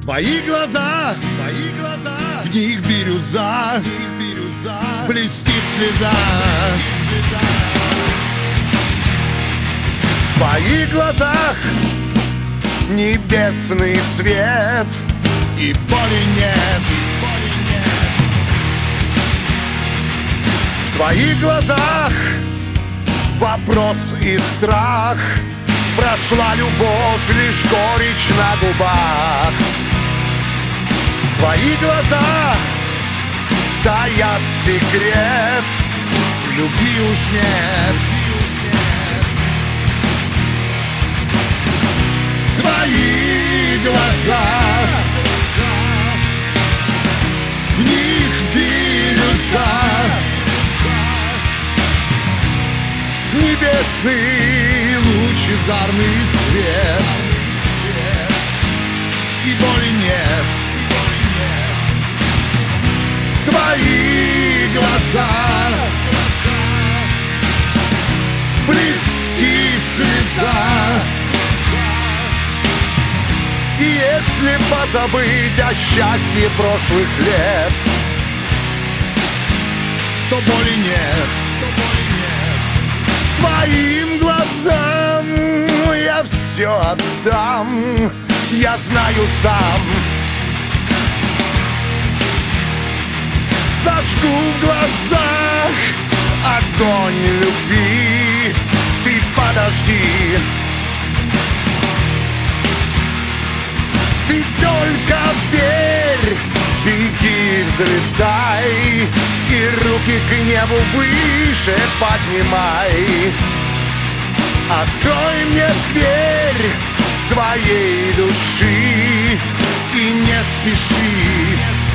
Твои глаза, в них бирюза, блестит слеза. В твоих глазах небесный свет, и боли нет. В твоих глазах вопрос и страх. Прошла любовь, лишь горечь на губах. В твоих глазах таят секрет, любви уж нет. Твои глаза, в них бирюза, небесный лучезарный свет, и боли нет. Твои глаза, блестит слеза. И если позабыть о счастье прошлых лет, то боли нет. Твоим глазам я все отдам, я знаю сам. Зажгу в глазах огонь любви, ты подожди. Ты только верь, беги, взлетай, и руки к небу выше поднимай. Открой мне дверь своей души и не спеши.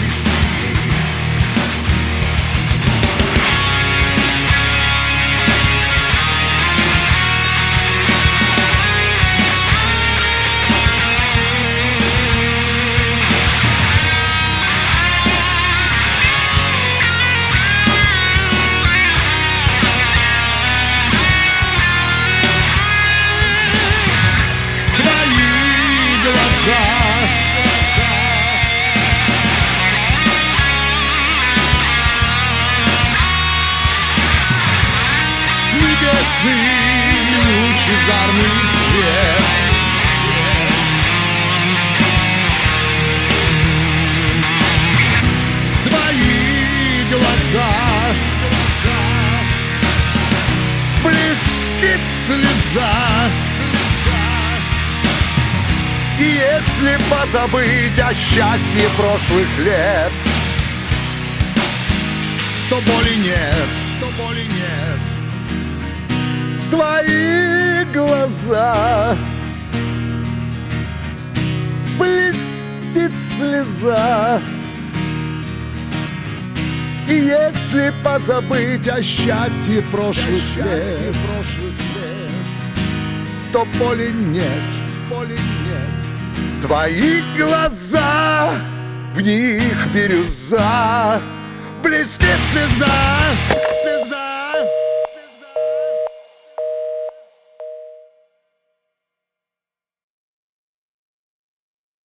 Лучезарный свет. Твои глаза, блестит слеза. И если позабыть о счастье прошлых лет, то боли нет, то боли нет. Твои глаза, блестит слеза. И если позабыть о счастье прошлых лет, то боли нет, боли нет. Твои глаза, в них бирюза, блестит слеза, слеза.